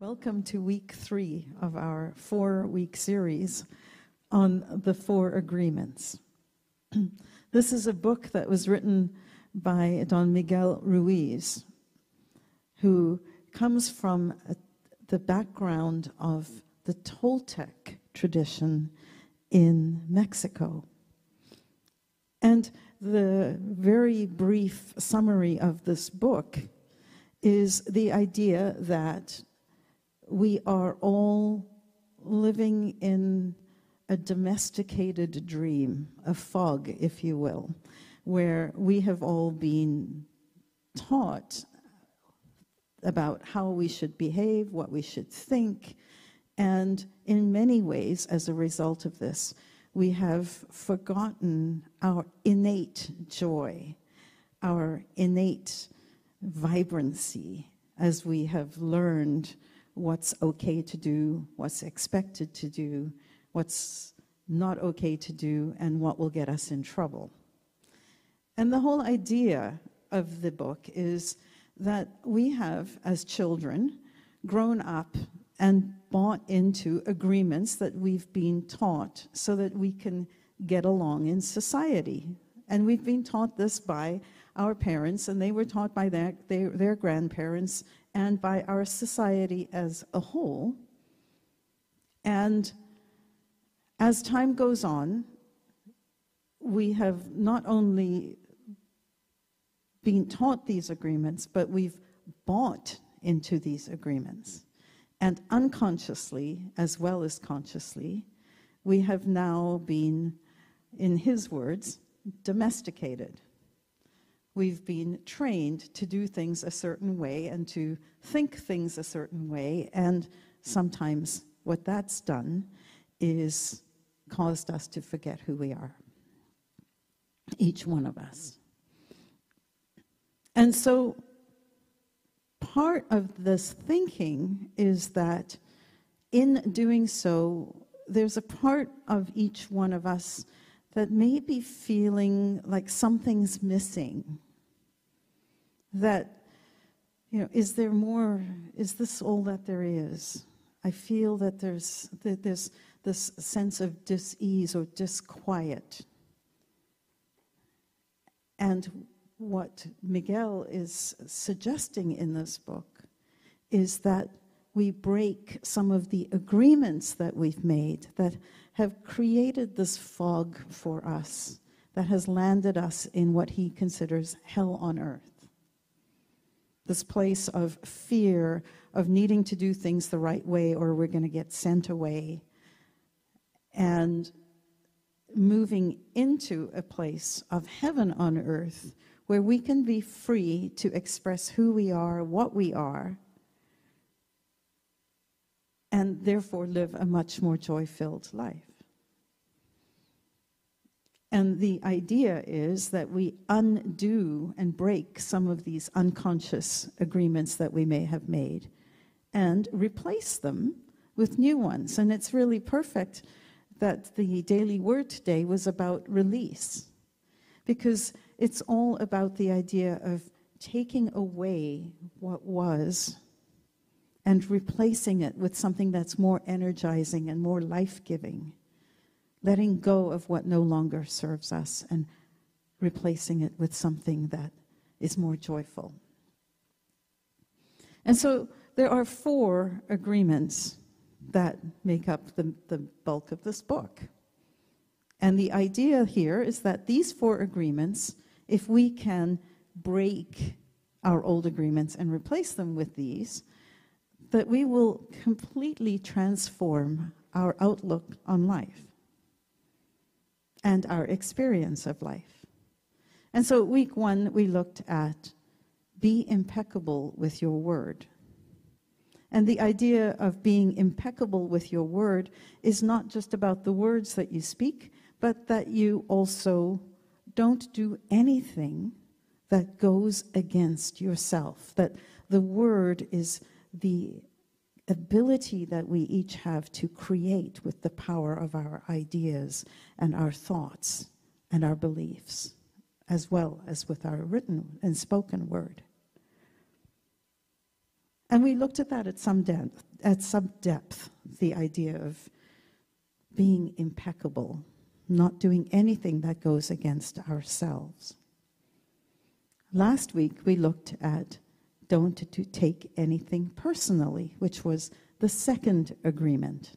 Welcome to week 3 of our 4-week series on the 4 agreements. This is a book that was written by Don Miguel Ruiz, who comes from the background of the Toltec tradition in Mexico. And the very brief summary of this book is the idea that we are all living in a domesticated dream, a fog, if you will, where we have all been taught about how we should behave, what we should think, and in many ways, as a result of this, we have forgotten our innate joy, our innate vibrancy, as we have learned what's okay to do, what's expected to do, what's not okay to do, and what will get us in trouble. And the whole idea of the book is that we have, as children, grown up and bought into agreements that we've been taught so that we can get along in society. And we've been taught this by our parents, and they were taught by their grandparents, and by our society as a whole. And as time goes on, we have not only been taught these agreements, but we've bought into these agreements. And unconsciously, as well as consciously, we have now been, in his words, domesticated. We've been trained to do things a certain way and to think things a certain way, and sometimes what that's done is caused us to forget who we are, each one of us. And so part of this thinking is that in doing so, there's a part of each one of us that may be feeling like something's missing. That, is there more? Is this all that there is? I feel that there's this sense of dis-ease or disquiet. And what Miguel is suggesting in this book is that we break some of the agreements that we've made that have created this fog for us, that has landed us in what he considers hell on earth. This place of fear, of needing to do things the right way or we're going to get sent away, and moving into a place of heaven on earth where we can be free to express who we are, what we are, and therefore live a much more joy-filled life. And the idea is that we undo and break some of these unconscious agreements that we may have made and replace them with new ones. And it's really perfect that the daily word today was about release, because it's all about the idea of taking away what was and replacing it with something that's more energizing and more life-giving, letting go of what no longer serves us and replacing it with something that is more joyful. And so there are 4 agreements that make up the bulk of this book. And the idea here is that these 4 agreements, if we can break our old agreements and replace them with these, that we will completely transform our outlook on life and our experience of life. And so week 1, we looked at be impeccable with your word. And the idea of being impeccable with your word is not just about the words that you speak, but that you also don't do anything that goes against yourself, that the word is the ability that we each have to create with the power of our ideas and our thoughts and our beliefs, as well as with our written and spoken word. And we looked at that at some depth, the idea of being impeccable, not doing anything that goes against ourselves. Last week, we looked at don't to take anything personally, which was the second agreement.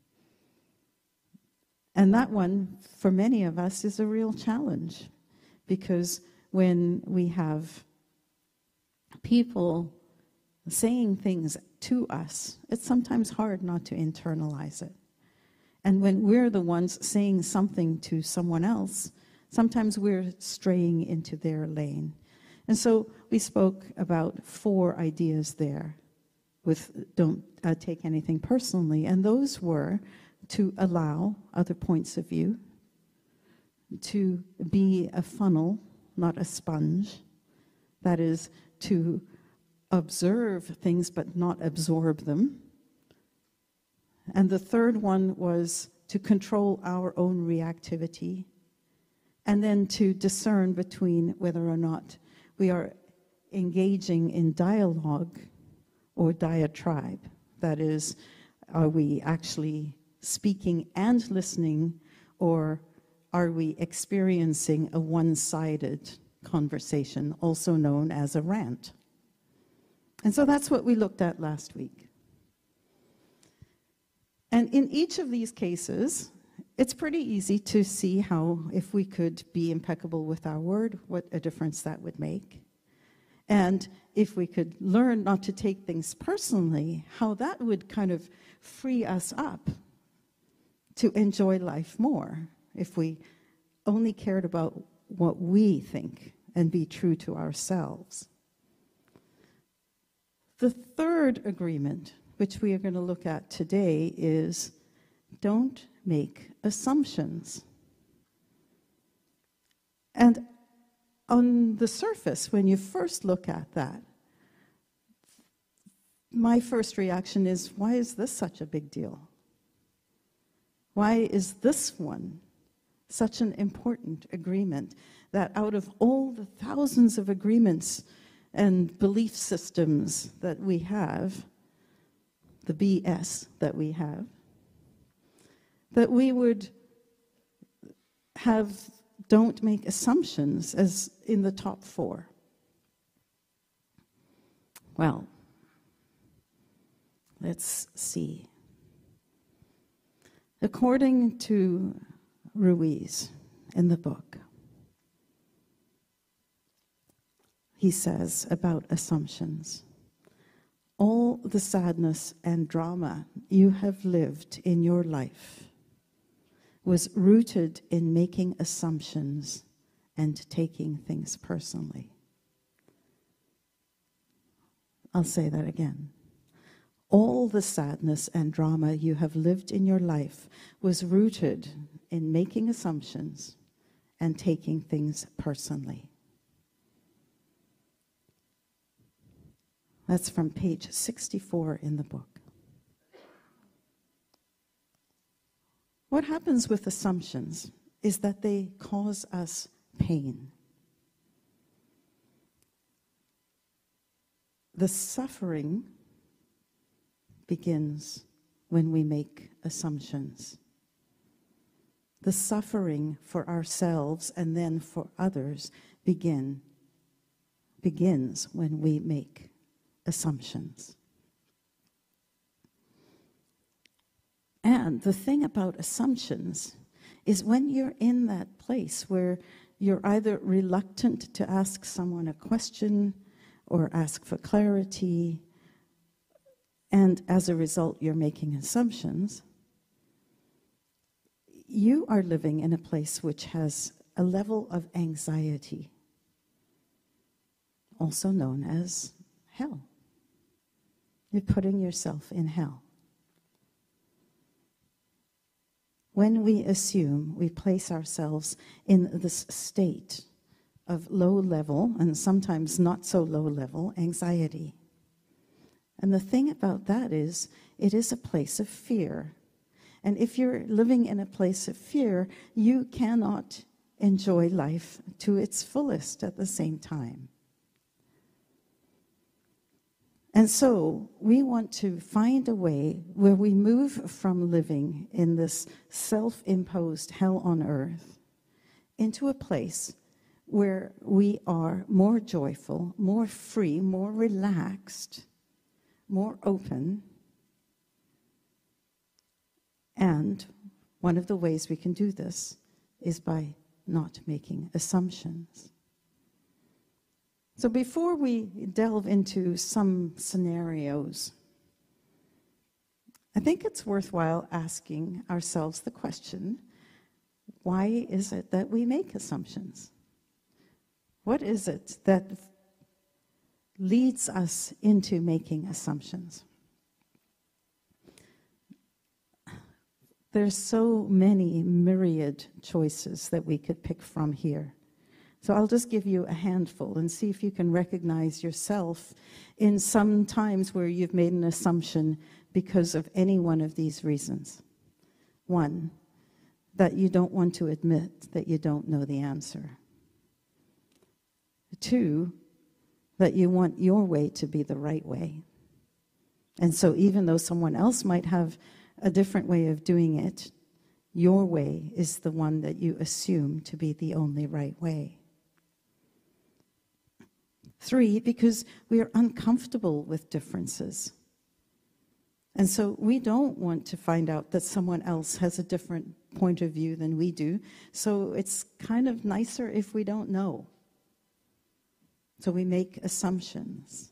And that one, for many of us, is a real challenge, because when we have people saying things to us, it's sometimes hard not to internalize it. And when we're the ones saying something to someone else, sometimes we're straying into their lane. And so we spoke about 4 ideas there with don't take anything personally. And those were to allow other points of view, to be a funnel, not a sponge. That is, to observe things but not absorb them. And the third one was to control our own reactivity, and then to discern between whether or not we are engaging in dialogue or diatribe. That is, are we actually speaking and listening, or are we experiencing a one-sided conversation, also known as a rant? And so that's what we looked at last week. And in each of these cases, it's pretty easy to see how, if we could be impeccable with our word, what a difference that would make. And if we could learn not to take things personally, how that would kind of free us up to enjoy life more, if we only cared about what we think and be true to ourselves. The third agreement, which we are going to look at today, is don't make assumptions. And on the surface, when you first look at that, my first reaction is, why is this such a big deal? Why is this one such an important agreement, that out of all the thousands of agreements and belief systems that we have, the BS that we have, that we would have don't make assumptions as in the top 4? Well, let's see. According to Ruiz in the book, he says about assumptions, all the sadness and drama you have lived in your life was rooted in making assumptions and taking things personally. I'll say that again. All the sadness and drama you have lived in your life was rooted in making assumptions and taking things personally. That's from page 64 in the book. What happens with assumptions is that they cause us pain. The suffering begins when we make assumptions. The suffering for ourselves and then for others begins when we make assumptions. And the thing about assumptions is when you're in that place where you're either reluctant to ask someone a question or ask for clarity, and as a result you're making assumptions, you are living in a place which has a level of anxiety, also known as hell. You're putting yourself in hell. When we assume, we place ourselves in this state of low level, and sometimes not so low level, anxiety. And the thing about that is, it is a place of fear. And if you're living in a place of fear, you cannot enjoy life to its fullest at the same time. And so we want to find a way where we move from living in this self-imposed hell on earth into a place where we are more joyful, more free, more relaxed, more open. And one of the ways we can do this is by not making assumptions. So before we delve into some scenarios, I think it's worthwhile asking ourselves the question, why is it that we make assumptions? What is it that leads us into making assumptions? There's so many myriad choices that we could pick from here. So I'll just give you a handful and see if you can recognize yourself in some times where you've made an assumption because of any one of these reasons. One, that you don't want to admit that you don't know the answer. Two, that you want your way to be the right way. And so even though someone else might have a different way of doing it, your way is the one that you assume to be the only right way. Three, because we are uncomfortable with differences. And so we don't want to find out that someone else has a different point of view than we do. So it's kind of nicer if we don't know. So we make assumptions.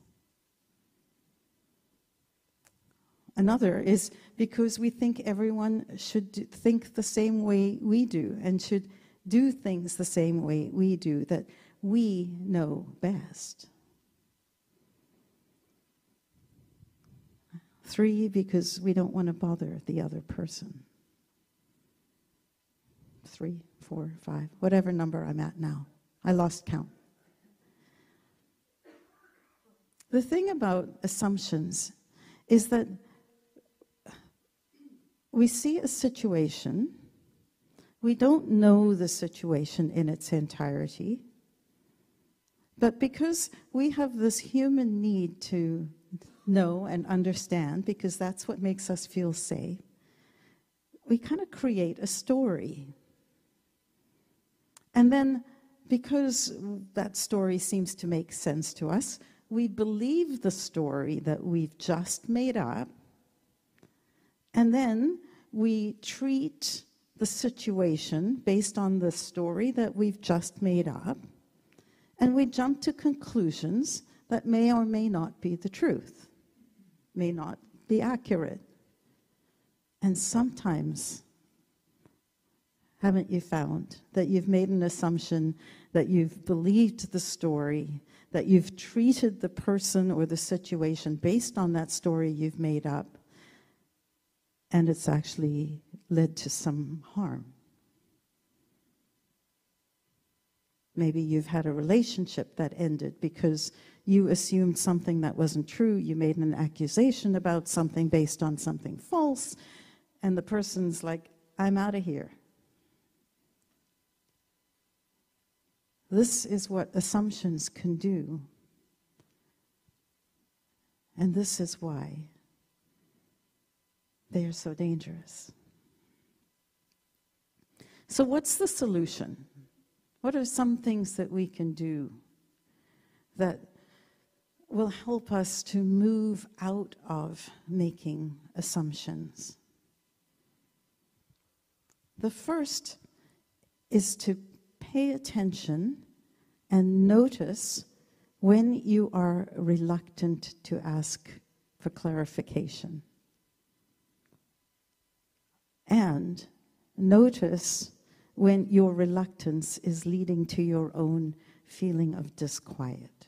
Another is because we think everyone should think the same way we do and should do things the same way we do, that we know best. Three, because we don't want to bother the other person. 3, 4, 5, whatever number I'm at now. I lost count. The thing about assumptions is that we see a situation, we don't know the situation in its entirety, but because we have this human need to know and understand, because that's what makes us feel safe, we kind of create a story. And then, because that story seems to make sense to us, we believe the story that we've just made up, and then we treat the situation based on the story that we've just made up, and we jump to conclusions that may or may not be the truth, may not be accurate. And sometimes, haven't you found that you've made an assumption, that you've believed the story, that you've treated the person or the situation based on that story you've made up, and it's actually led to some harm? Maybe you've had a relationship that ended because you assumed something that wasn't true, you made an accusation about something based on something false, and the person's like, I'm out of here. This is what assumptions can do. And this is why they are so dangerous. So what's the solution? What are some things that we can do that will help us to move out of making assumptions? The first is to pay attention and notice when you are reluctant to ask for clarification. And notice when your reluctance is leading to your own feeling of disquiet.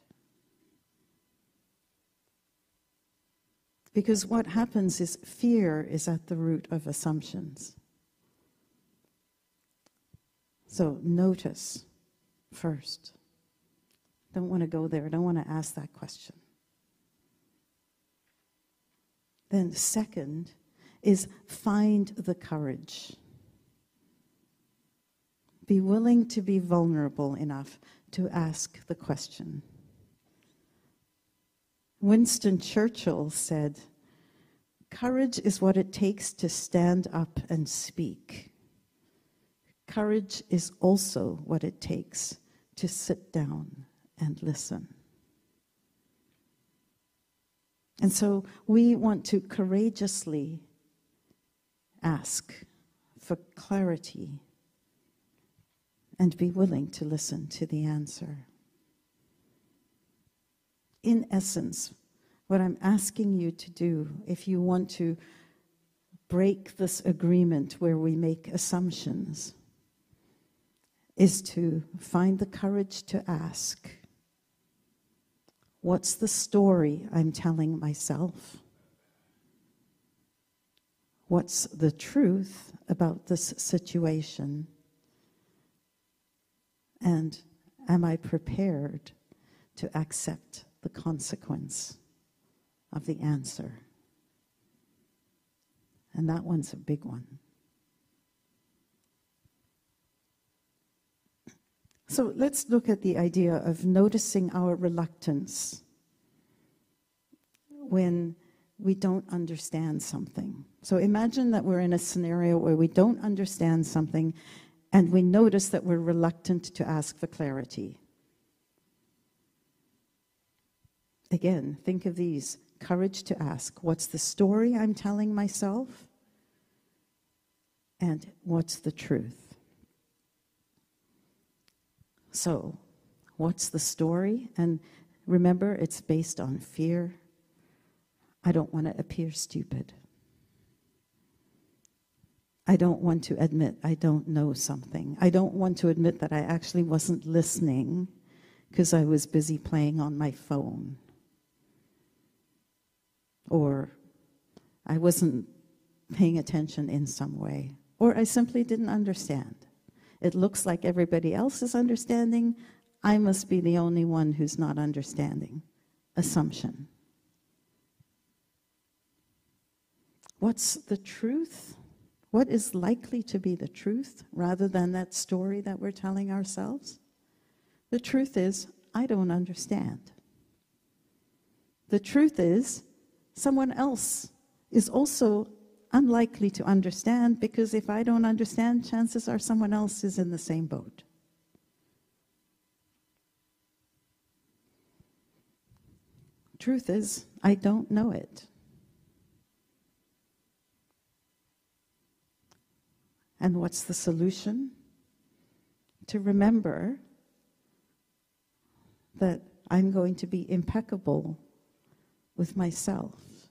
Because what happens is fear is at the root of assumptions. So notice first. Don't want to go there. Don't want to ask that question. Then second is find the courage. Be willing to be vulnerable enough to ask the question. Winston Churchill said, "Courage is what it takes to stand up and speak. Courage is also what it takes to sit down and listen." And so we want to courageously ask for clarity and be willing to listen to the answer. In essence, what I'm asking you to do, if you want to break this agreement where we make assumptions, is to find the courage to ask, what's the story I'm telling myself? What's the truth about this situation? And am I prepared to accept the consequence of the answer? And that one's a big one. So let's look at the idea of noticing our reluctance when we don't understand something. So imagine that we're in a scenario where we don't understand something and we notice that we're reluctant to ask for clarity. Again, think of these. Courage to ask, what's the story I'm telling myself? And what's the truth? So, what's the story? And remember, it's based on fear. I don't want to appear stupid. I don't want to admit I don't know something. I don't want to admit that I actually wasn't listening because I was busy playing on my phone. Or I wasn't paying attention in some way. Or I simply didn't understand. It looks like everybody else is understanding. I must be the only one who's not understanding. Assumption. What's the truth? What is likely to be the truth rather than that story that we're telling ourselves? The truth is, I don't understand. The truth is, someone else is also unlikely to understand, because if I don't understand, chances are someone else is in the same boat. Truth is, I don't know it. And what's the solution? To remember that I'm going to be impeccable with myself.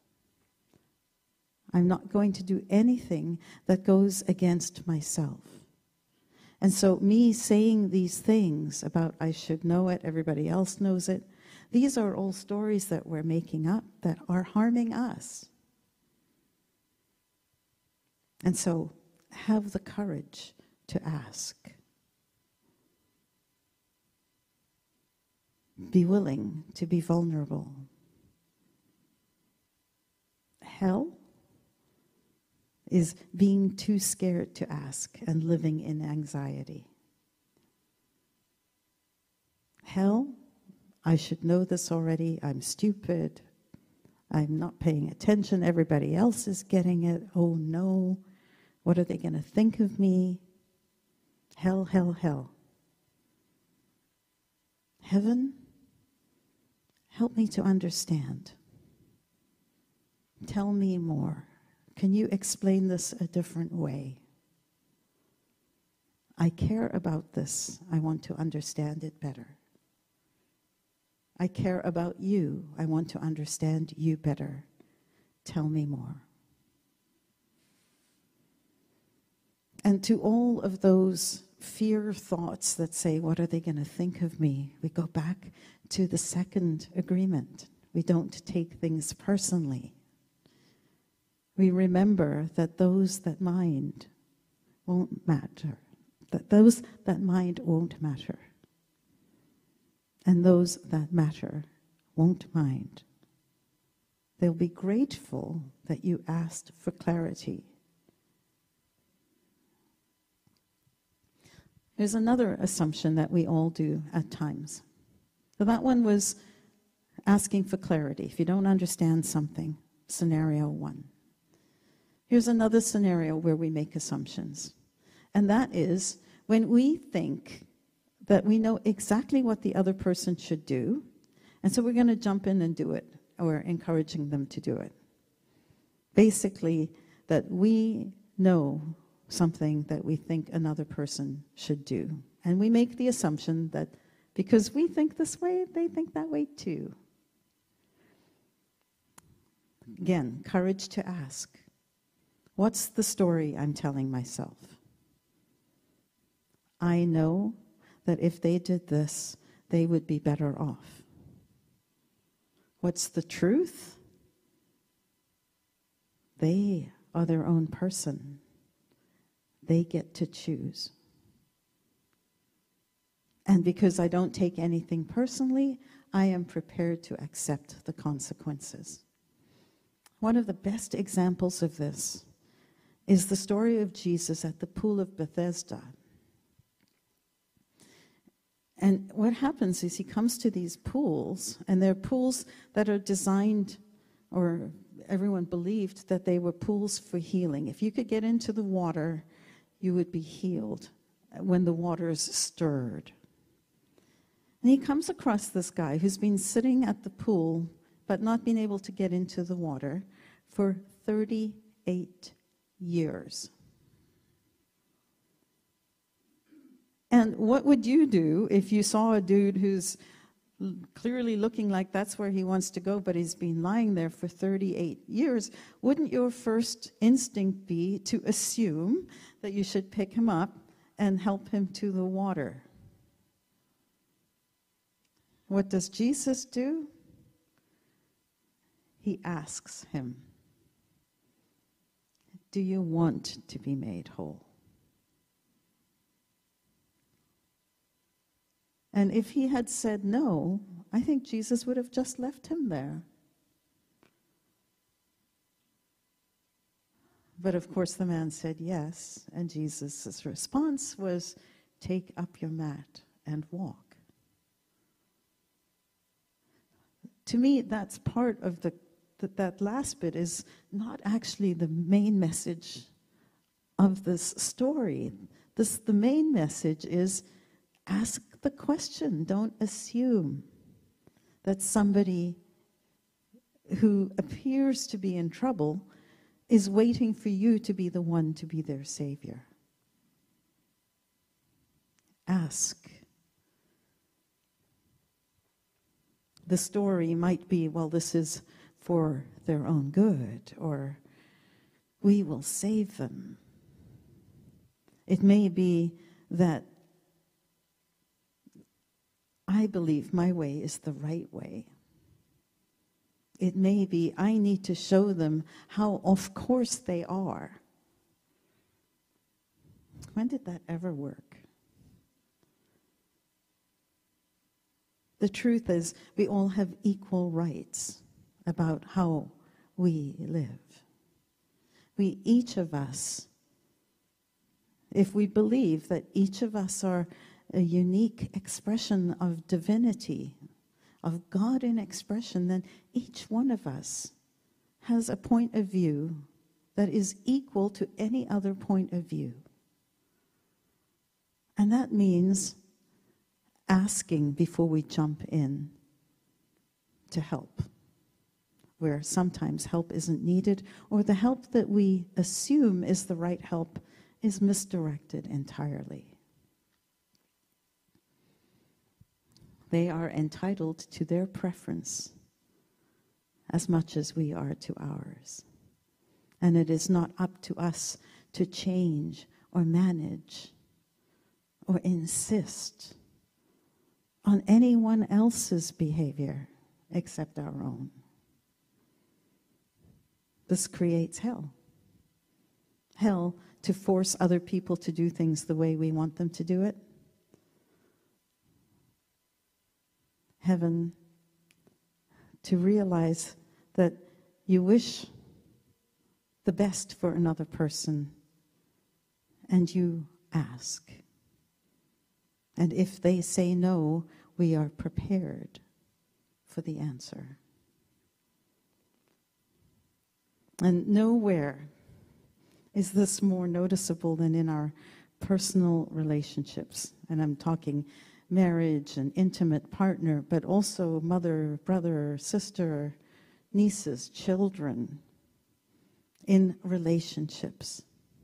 I'm not going to do anything that goes against myself. And so me saying these things about I should know it, everybody else knows it, these are all stories that we're making up that are harming us. And so have the courage to ask. Be willing to be vulnerable. Hell is being too scared to ask and living in anxiety. Hell, I should know this already, I'm stupid, I'm not paying attention, everybody else is getting it, oh no, what are they going to think of me? Hell, hell, hell. Heaven, help me to understand. Tell me more. Can you explain this a different way? I care about this. I want to understand it better. I care about you. I want to understand you better. Tell me more. And to all of those fear thoughts that say, what are they going to think of me? We go back to the second agreement. We don't take things personally. We remember that those that mind won't matter. That those that mind won't matter. And those that matter won't mind. They'll be grateful that you asked for clarity. There's another assumption that we all do at times. So that one was asking for clarity. If you don't understand something, scenario 1. Here's another scenario where we make assumptions. And that is when we think that we know exactly what the other person should do, and so we're going to jump in and do it, or encouraging them to do it. Basically, that we know something that we think another person should do. And we make the assumption that because we think this way, they think that way too. Again, courage to ask. What's the story I'm telling myself? I know that if they did this, they would be better off. What's the truth? They are their own person. They get to choose. And because I don't take anything personally, I am prepared to accept the consequences. One of the best examples of this is the story of Jesus at the pool of Bethesda. And what happens is he comes to these pools, and they're pools that are designed, or everyone believed that they were pools for healing. If you could get into the water, you would be healed when the waters stirred. And he comes across this guy who's been sitting at the pool but not been able to get into the water for 38 years. And what would you do if you saw a dude who's clearly looking like that's where he wants to go, but he's been lying there for 38 years? Wouldn't your first instinct be to assume that you should pick him up and help him to the water? What does Jesus do? He asks him, do you want to be made whole? And if he had said no, I think Jesus would have just left him there. But of course the man said yes, and Jesus' response was, take up your mat and walk. To me, that's part of that last bit is not actually the main message of this story. The main message is ask the question. Don't assume that somebody who appears to be in trouble is waiting for you to be the one to be their savior. Ask. The story might be, well, this is for their own good, or we will save them. It may be that I believe my way is the right way. It may be I need to show them how off course they are. When did that ever work? The truth is, we all have equal rights about how we live. We, each of us, if we believe that each of us are a unique expression of divinity, of God in expression, then each one of us has a point of view that is equal to any other point of view. And that means asking before we jump in to help, where sometimes help isn't needed, or the help that we assume is the right help is misdirected entirely. They are entitled to their preference as much as we are to ours. And it is not up to us to change or manage or insist on anyone else's behavior except our own. This creates hell. Hell to force other people to do things the way we want them to do it. Heaven to realize that you wish the best for another person and you ask. And if they say no, we are prepared for the answer. And nowhere is this more noticeable than in our personal relationships. And I'm talking marriage and intimate partner, but also mother, brother, sister, nieces, children, in relationships.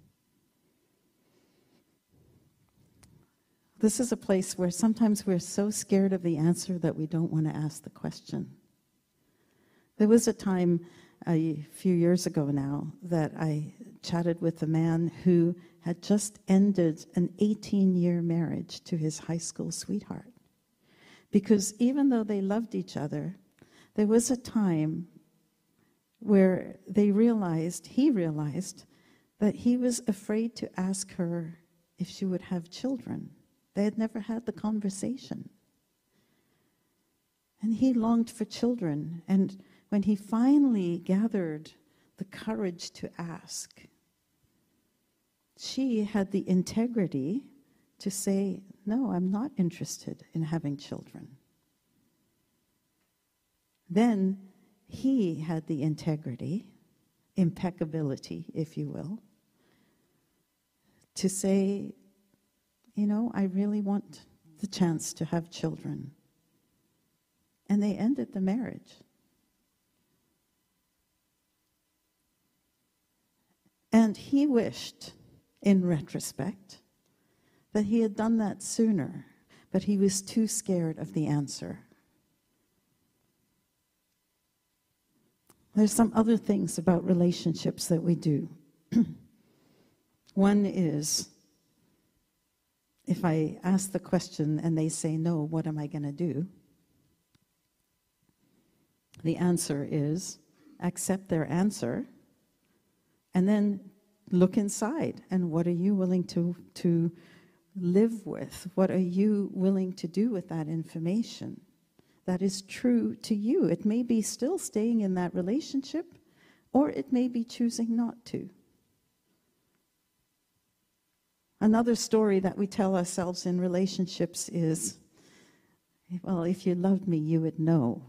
This is a place where sometimes we're so scared of the answer that we don't want to ask the question. There was a time a few years ago now that I chatted with a man who had just ended an 18-year marriage to his high school sweetheart. Because even though they loved each other, there was a time where he realized that he was afraid to ask her if she would have children. They had never had the conversation. And he longed for children. And when he finally gathered the courage to ask, she had the integrity to say, no, I'm not interested in having children. Then he had the integrity, impeccability, if you will, to say, you know, I really want the chance to have children. And they ended the marriage. And he wished, in retrospect, that he had done that sooner, but he was too scared of the answer. There's some other things about relationships that we do. One is, if I ask the question and they say no, what am I going to do? The answer is accept their answer and then look inside. And what are you willing to live with? What are you willing to do with that information that is true to you? It may be still staying in that relationship, or it may be choosing not to. Another story that we tell ourselves in relationships is, well, if you loved me, you would know.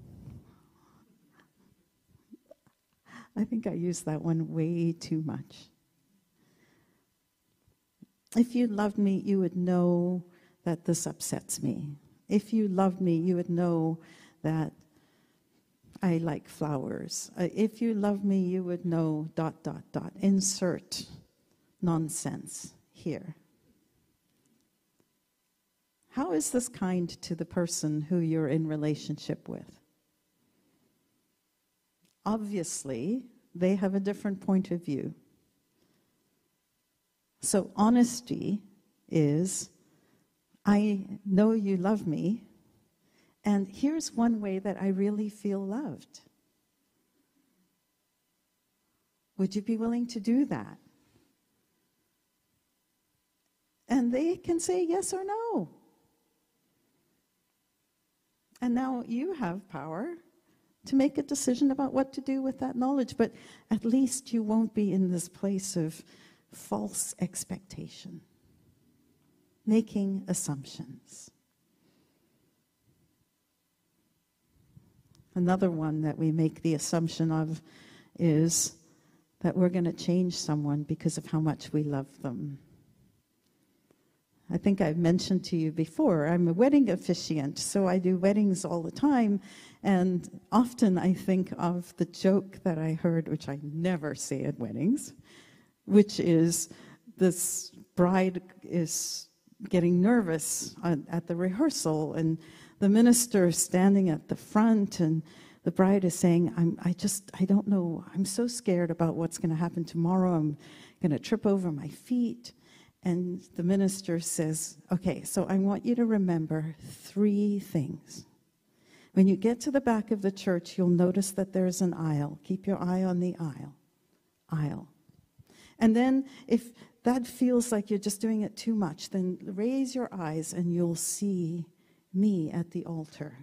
I think I use that one way too much. If you loved me, you would know that this upsets me. If you loved me, you would know that I like flowers. If you loved me, you would know ... Insert nonsense here. How is this kind to the person who you're in relationship with? Obviously, they have a different point of view. So honesty is, I know you love me, and here's one way that I really feel loved. Would you be willing to do that? And they can say yes or no. And now you have power to make a decision about what to do with that knowledge, but at least you won't be in this place of false expectation, making assumptions. Another one that we make the assumption of is that we're going to change someone because of how much we love them. I think I've mentioned to you before, I'm a wedding officiant, so I do weddings all the time, and often I think of the joke that I heard, which I never say at weddings, which is this bride is getting nervous at the rehearsal, and the minister standing at the front, and the bride is saying, I don't know, I'm so scared about what's going to happen tomorrow, I'm going to trip over my feet. And the minister says, okay, so I want you to remember 3 things. When you get to the back of the church, you'll notice that there's an aisle. Keep your eye on the aisle. And then if that feels like you're just doing it too much, then raise your eyes and you'll see me at the altar.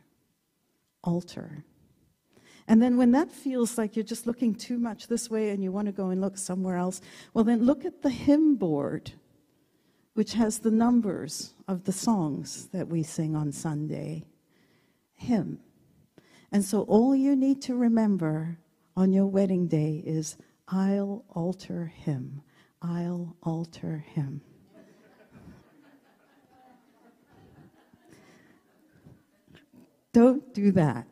And then when that feels like you're just looking too much this way and you want to go and look somewhere else, well then look at the hymn board, which has the numbers of the songs that we sing on Sunday. Hymn. And so all you need to remember on your wedding day is, I'll alter him. I'll alter him. Don't do that.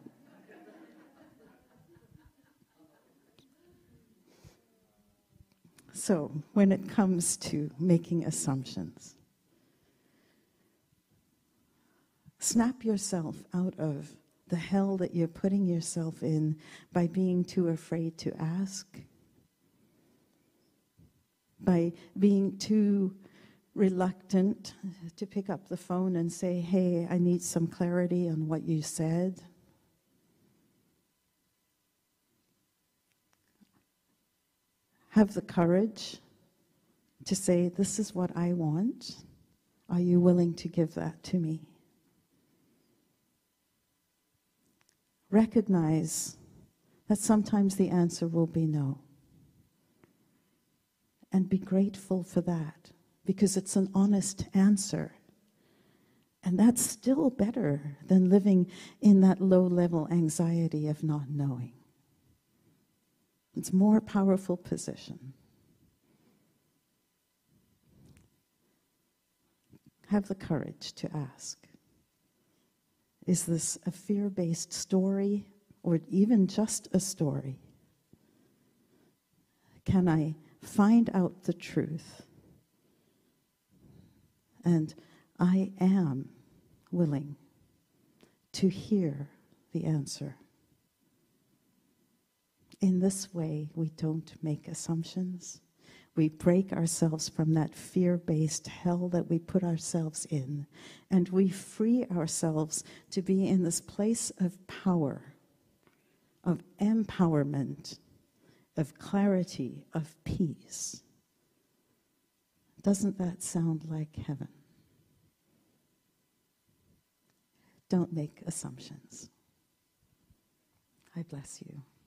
So, when it comes to making assumptions, snap yourself out of the hell that you're putting yourself in by being too afraid to ask, by being too reluctant to pick up the phone and say, hey, I need some clarity on what you said. Have the courage to say, this is what I want. Are you willing to give that to me? Recognize that sometimes the answer will be no. And be grateful for that, because it's an honest answer. And that's still better than living in that low-level anxiety of not knowing. It's a more powerful position. Have the courage to ask. Is this a fear-based story, or even just a story? Can I find out the truth? And I am willing to hear the answer. In this way, we don't make assumptions. We break ourselves from that fear-based hell that we put ourselves in, and we free ourselves to be in this place of power, of empowerment, of clarity, of peace. Doesn't that sound like heaven? Don't make assumptions. I bless you.